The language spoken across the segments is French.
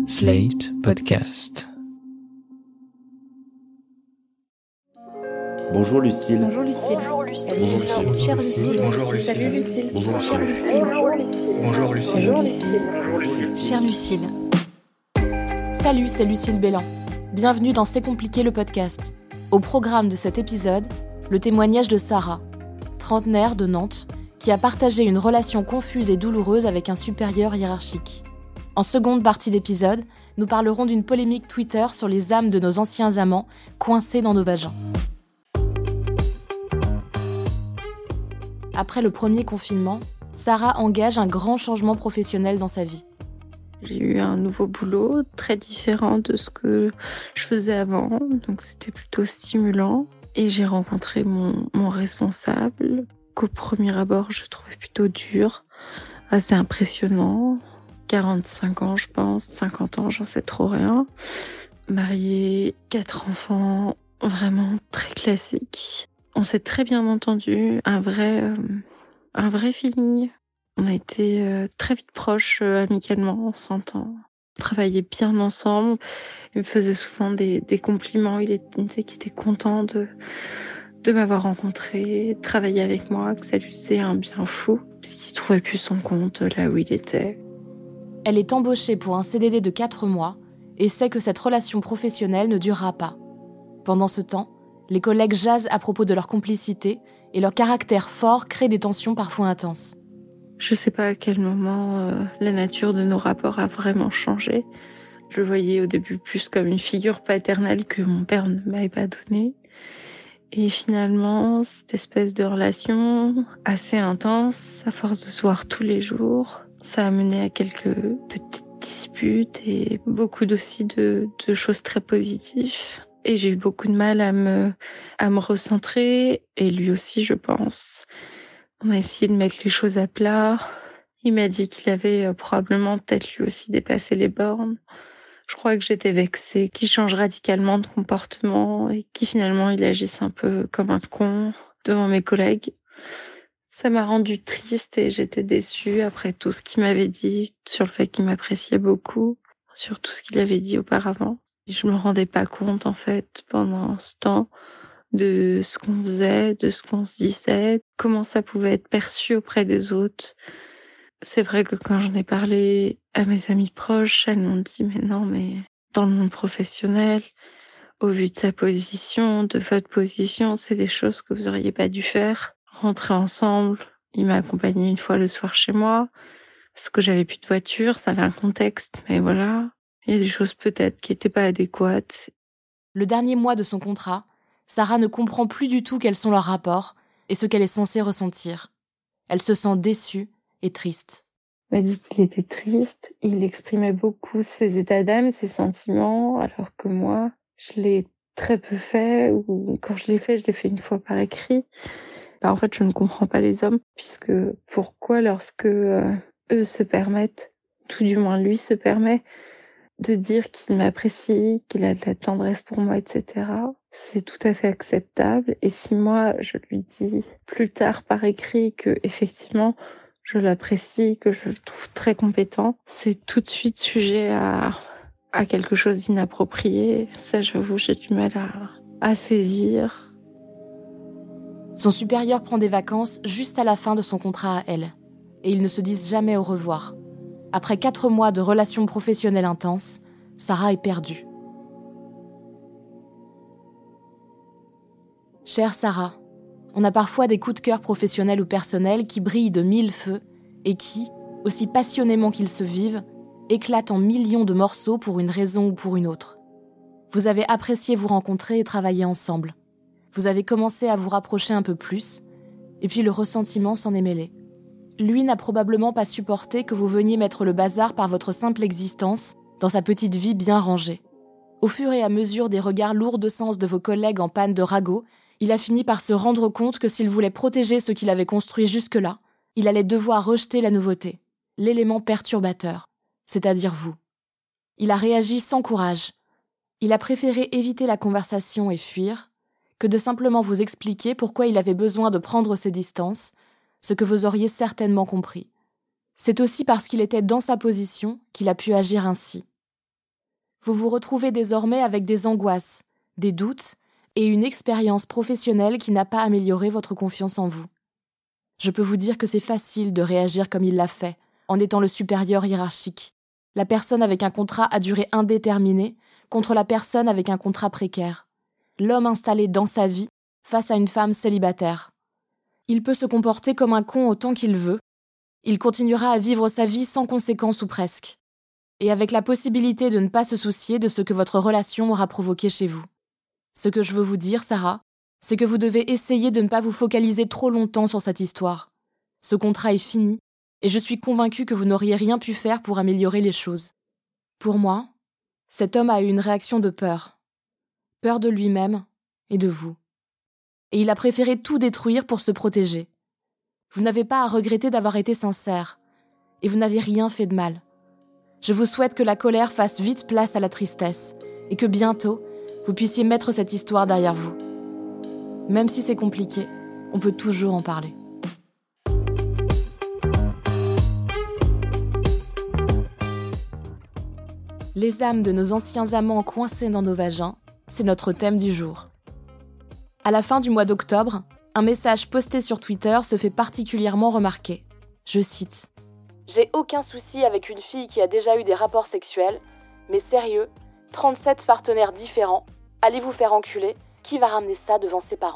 Slate Podcast. Bonjour Lucille. Bonjour Lucille. Bonjour Lucille. Chère Lucille. Bonjour Lucille. Salut Lucille. Bonjour Chère Lucille. Lucille. Bonjour Lucille. Bonjour Lucille. Chère Lucille. Salut, c'est Lucille Bélan. Bienvenue dans C'est compliqué le podcast. Au programme de cet épisode, le témoignage de Sarah, trentenaire de Nantes, qui a partagé une relation confuse et douloureuse avec un supérieur hiérarchique. En seconde partie d'épisode, nous parlerons d'une polémique Twitter sur les âmes de nos anciens amants coincés dans nos vagins. Après le premier confinement, Sarah engage un grand changement professionnel dans sa vie. J'ai eu un nouveau boulot très différent de ce que je faisais avant, donc c'était plutôt stimulant. Et j'ai rencontré mon responsable, qu'au premier abord je trouvais plutôt dur, assez impressionnant. 45 ans je pense, 50 ans, j'en sais trop rien. Marié, 4 enfants, vraiment très classique. On s'est très bien entendu, un vrai feeling. On a été très vite proches amicalement, on s'entend. On travaillait bien ensemble. Il me faisait souvent des compliments. Il disait qu'il était content de m'avoir rencontré, de travailler avec moi, que ça lui faisait un bien fou, puisqu'il trouvait plus son compte là où il était. Elle est embauchée pour un CDD de 4 mois et sait que cette relation professionnelle ne durera pas. Pendant ce temps, les collègues jasent à propos de leur complicité et leur caractère fort crée des tensions parfois intenses. Je sais pas à quel moment la nature de nos rapports a vraiment changé. Je le voyais au début plus comme une figure paternelle que mon père ne m'avait pas donnée. Et finalement, cette espèce de relation assez intense, à force de se voir tous les jours, ça a mené à quelques petites disputes et beaucoup aussi de choses très positives. Et j'ai eu beaucoup de mal à me recentrer, et lui aussi, je pense. On a essayé de mettre les choses à plat. Il m'a dit qu'il avait probablement peut-être lui aussi dépassé les bornes. Je crois que j'étais vexée, qu'il change radicalement de comportement et qu'il finalement il agisse un peu comme un con devant mes collègues. Ça m'a rendue triste et j'étais déçue après tout ce qu'il m'avait dit sur le fait qu'il m'appréciait beaucoup, sur tout ce qu'il avait dit auparavant. Et je me rendais pas compte en fait pendant ce temps de ce qu'on faisait, de ce qu'on se disait, comment ça pouvait être perçu auprès des autres. C'est vrai que quand j'en ai parlé à mes amies proches, elles m'ont dit « mais non, mais dans le monde professionnel, au vu de sa position, de votre position, c'est des choses que vous auriez pas dû faire. Rentrer ensemble, il m'a accompagnée une fois le soir chez moi, parce que j'avais plus de voiture, ça avait un contexte, mais voilà. Il y a des choses peut-être qui étaient pas adéquates. » Le dernier mois de son contrat, Sarah ne comprend plus du tout quels sont leurs rapports et ce qu'elle est censée ressentir. Elle se sent déçue et triste. Il m'a dit qu'il était triste, il exprimait beaucoup ses états d'âme, ses sentiments, alors que moi, je l'ai très peu fait, ou quand je l'ai fait une fois par écrit. En fait, je ne comprends pas les hommes, puisque pourquoi lorsque eux se permettent, tout du moins lui se permet, de dire qu'il m'apprécie, qu'il a de la tendresse pour moi, etc., c'est tout à fait acceptable. Et si moi, je lui dis plus tard par écrit que effectivement je l'apprécie, que je le trouve très compétent, c'est tout de suite sujet à quelque chose d'inapproprié. Ça, j'avoue, j'ai du mal à saisir. Son supérieur prend des vacances juste à la fin de son contrat à elle. Et ils ne se disent jamais au revoir. Après 4 mois de relations professionnelles intenses, Sarah est perdue. Chère Sarah, on a parfois des coups de cœur professionnels ou personnels qui brillent de 1000 feux et qui, aussi passionnément qu'ils se vivent, éclatent en millions de morceaux pour une raison ou pour une autre. Vous avez apprécié vous rencontrer et travailler ensemble. Vous avez commencé à vous rapprocher un peu plus, et puis le ressentiment s'en est mêlé. Lui n'a probablement pas supporté que vous veniez mettre le bazar par votre simple existence dans sa petite vie bien rangée. Au fur et à mesure des regards lourds de sens de vos collègues en panne de ragots, il a fini par se rendre compte que s'il voulait protéger ce qu'il avait construit jusque-là, il allait devoir rejeter la nouveauté, l'élément perturbateur, c'est-à-dire vous. Il a réagi sans courage. Il a préféré éviter la conversation et fuir, que de simplement vous expliquer pourquoi il avait besoin de prendre ses distances, ce que vous auriez certainement compris. C'est aussi parce qu'il était dans sa position qu'il a pu agir ainsi. Vous vous retrouvez désormais avec des angoisses, des doutes et une expérience professionnelle qui n'a pas amélioré votre confiance en vous. Je peux vous dire que c'est facile de réagir comme il l'a fait, en étant le supérieur hiérarchique, la personne avec un contrat à durée indéterminée contre la personne avec un contrat précaire, l'homme installé dans sa vie face à une femme célibataire. Il peut se comporter comme un con autant qu'il veut, il continuera à vivre sa vie sans conséquence ou presque, et avec la possibilité de ne pas se soucier de ce que votre relation aura provoqué chez vous. Ce que je veux vous dire, Sarah, c'est que vous devez essayer de ne pas vous focaliser trop longtemps sur cette histoire. Ce contrat est fini, et je suis convaincue que vous n'auriez rien pu faire pour améliorer les choses. Pour moi, cet homme a eu une réaction de peur. Peur de lui-même et de vous. Et il a préféré tout détruire pour se protéger. Vous n'avez pas à regretter d'avoir été sincère, et vous n'avez rien fait de mal. Je vous souhaite que la colère fasse vite place à la tristesse, et que bientôt, vous puissiez mettre cette histoire derrière vous. Même si c'est compliqué, on peut toujours en parler. Les âmes de nos anciens amants coincés dans nos vagins, c'est notre thème du jour. À la fin du mois d'octobre, un message posté sur Twitter se fait particulièrement remarquer. Je cite : « J'ai aucun souci avec une fille qui a déjà eu des rapports sexuels, mais sérieux, 37 partenaires différents, allez vous faire enculer, qui va ramener ça devant ses parents ?»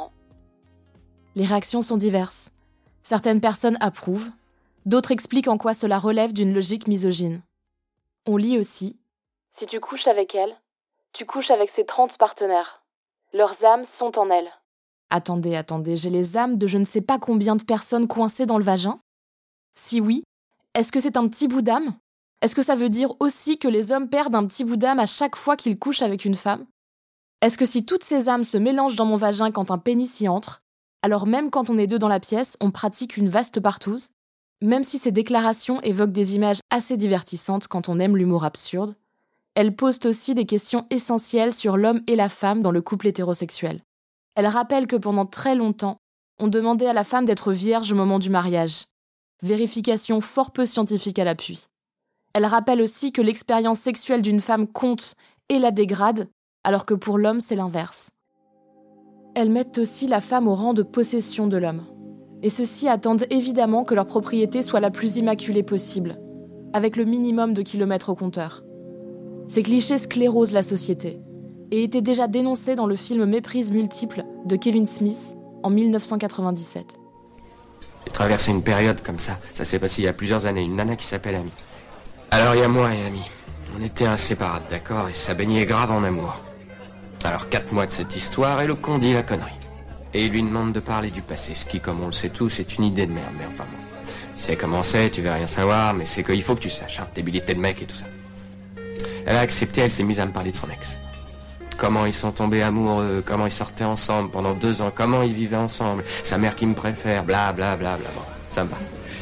Les réactions sont diverses. Certaines personnes approuvent, d'autres expliquent en quoi cela relève d'une logique misogyne. On lit aussi : « Si tu couches avec elle, tu couches avec ses 30 partenaires. Leurs âmes sont en elle. » Attendez, j'ai les âmes de je ne sais pas combien de personnes coincées dans le vagin ? Si oui, est-ce que c'est un petit bout d'âme ? Est-ce que ça veut dire aussi que les hommes perdent un petit bout d'âme à chaque fois qu'ils couchent avec une femme ? Est-ce que si toutes ces âmes se mélangent dans mon vagin quand un pénis y entre, alors même quand on est deux dans la pièce, on pratique une vaste partouze ? Même si ces déclarations évoquent des images assez divertissantes quand on aime l'humour absurde, elles posent aussi des questions essentielles sur l'homme et la femme dans le couple hétérosexuel. Elles rappellent que pendant très longtemps, on demandait à la femme d'être vierge au moment du mariage. Vérification fort peu scientifique à l'appui. Elles rappellent aussi que l'expérience sexuelle d'une femme compte et la dégrade, alors que pour l'homme, c'est l'inverse. Elles mettent aussi la femme au rang de possession de l'homme. Et ceux-ci attendent évidemment que leur propriété soit la plus immaculée possible, avec le minimum de kilomètres au compteur. Ces clichés sclérosent la société et étaient déjà dénoncés dans le film Méprise multiple de Kevin Smith en 1997. J'ai traversé une période comme ça. Ça s'est passé il y a plusieurs années. Une nana qui s'appelle Amy. Alors il y a moi et Amy. On était inséparables, d'accord ? Et ça baignait grave en amour. Alors 4 mois de cette histoire et le con dit la connerie. Et il lui demande de parler du passé, ce qui, comme on le sait tous, est une idée de merde. Mais enfin bon, tu sais comment c'est, tu veux rien savoir, mais c'est qu'il faut que tu saches, hein, débilité de mec et tout ça. Elle a accepté, elle s'est mise à me parler de son ex. Comment ils sont tombés amoureux, comment ils sortaient ensemble pendant 2 ans, comment ils vivaient ensemble, sa mère qui me préfère, bla bla bla bla, bon, ça me va.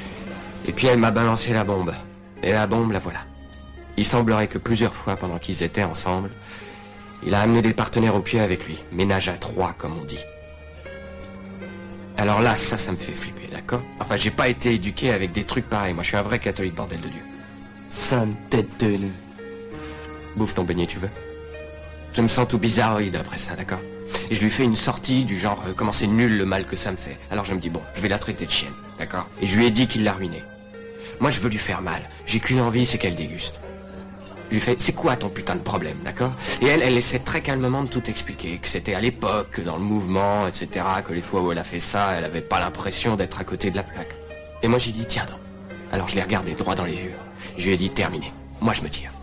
Et puis elle m'a balancé la bombe. Et la bombe, la voilà. Il semblerait que plusieurs fois pendant qu'ils étaient ensemble, il a amené des partenaires au pied avec lui. Ménage à 3, comme on dit. Alors là, ça me fait flipper, d'accord ? Enfin, j'ai pas été éduqué avec des trucs pareils. Moi, je suis un vrai catholique, bordel de Dieu. Sainte tête de nœud. Bouffe ton beignet, tu veux ? Je me sens tout bizarroïde après ça, d'accord ? Et je lui fais une sortie du genre, comment c'est nul le mal que ça me fait. Alors je me dis, bon, je vais la traiter de chienne, d'accord ? Et je lui ai dit qu'il l'a ruinée. Moi, je veux lui faire mal. J'ai qu'une envie, c'est qu'elle déguste. Je lui fais, c'est quoi ton putain de problème, d'accord ? Et elle essaie très calmement de tout expliquer, que c'était à l'époque, que dans le mouvement, etc., que les fois où elle a fait ça, elle avait pas l'impression d'être à côté de la plaque. Et moi, j'ai dit, tiens donc. Alors je l'ai regardé droit dans les yeux. Je lui ai dit, terminé. Moi, je me tire.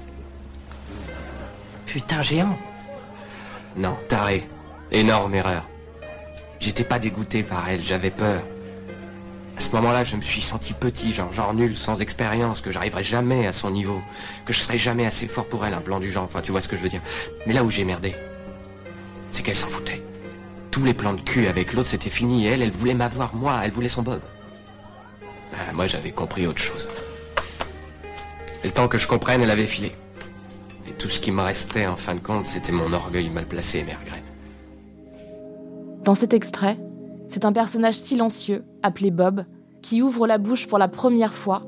Putain géant. Non, taré. Énorme erreur. J'étais pas dégoûté par elle, j'avais peur. À ce moment-là, je me suis senti petit, genre nul, sans expérience, que j'arriverais jamais à son niveau, que je serais jamais assez fort pour elle, un plan du genre, enfin tu vois ce que je veux dire. Mais là où j'ai merdé, c'est qu'elle s'en foutait. Tous les plans de cul avec l'autre, c'était fini, et elle voulait m'avoir, moi, elle voulait son Bob. Moi, j'avais compris autre chose. Et le temps que je comprenne, elle avait filé. Et tout ce qui me restait, en fin de compte, c'était mon orgueil mal placé et mes regrets. Dans cet extrait, c'est un personnage silencieux, appelé Bob, qui ouvre la bouche pour la première fois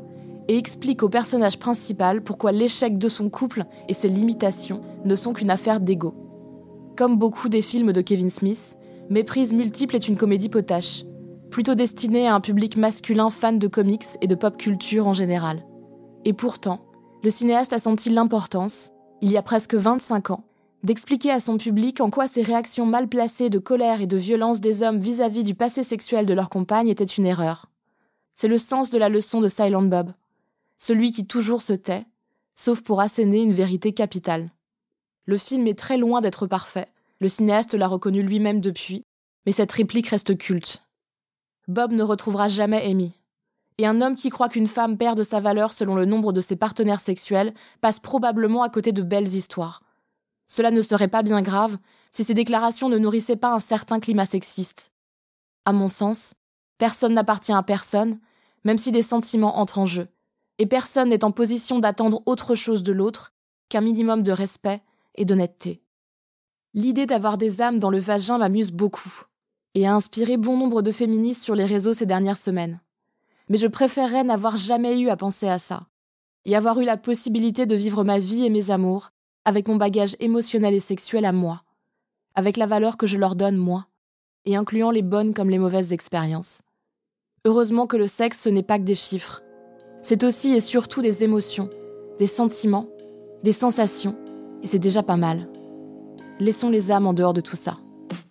et explique au personnage principal pourquoi l'échec de son couple et ses limitations ne sont qu'une affaire d'ego. Comme beaucoup des films de Kevin Smith, Méprise multiple est une comédie potache, plutôt destinée à un public masculin fan de comics et de pop culture en général. Et pourtant, le cinéaste a senti l'importance, il y a presque 25 ans, d'expliquer à son public en quoi ces réactions mal placées de colère et de violence des hommes vis-à-vis du passé sexuel de leur compagne étaient une erreur. C'est le sens de la leçon de Silent Bob, celui qui toujours se tait, sauf pour asséner une vérité capitale. Le film est très loin d'être parfait, le cinéaste l'a reconnu lui-même depuis, mais cette réplique reste culte. Bob ne retrouvera jamais Amy. Et un homme qui croit qu'une femme perd de sa valeur selon le nombre de ses partenaires sexuels passe probablement à côté de belles histoires. Cela ne serait pas bien grave si ces déclarations ne nourrissaient pas un certain climat sexiste. À mon sens, personne n'appartient à personne, même si des sentiments entrent en jeu. Et personne n'est en position d'attendre autre chose de l'autre qu'un minimum de respect et d'honnêteté. L'idée d'avoir des âmes dans le vagin m'amuse beaucoup et a inspiré bon nombre de féministes sur les réseaux ces dernières semaines. Mais je préférerais n'avoir jamais eu à penser à ça et avoir eu la possibilité de vivre ma vie et mes amours avec mon bagage émotionnel et sexuel à moi, avec la valeur que je leur donne moi, et incluant les bonnes comme les mauvaises expériences. Heureusement que le sexe, ce n'est pas que des chiffres. C'est aussi et surtout des émotions, des sentiments, des sensations, et c'est déjà pas mal. Laissons les âmes en dehors de tout ça.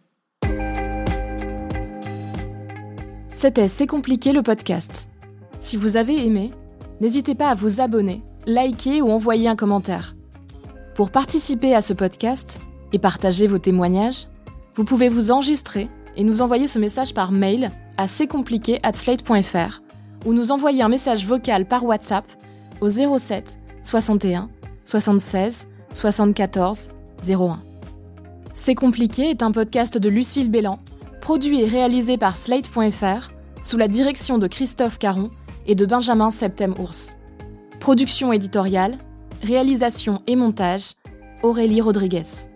C'était C'est compliqué le podcast. Si vous avez aimé, n'hésitez pas à vous abonner, liker ou envoyer un commentaire. Pour participer à ce podcast et partager vos témoignages, vous pouvez vous enregistrer et nous envoyer ce message par mail à c'estcompliqué@slate.fr ou nous envoyer un message vocal par WhatsApp au 07 61 76 74 01. C'est compliqué est un podcast de Lucille Bélan, produit et réalisé par Slate.fr sous la direction de Christophe Caron et de Benjamin Septem-Ours. Production éditoriale, réalisation et montage, Aurélie Rodriguez.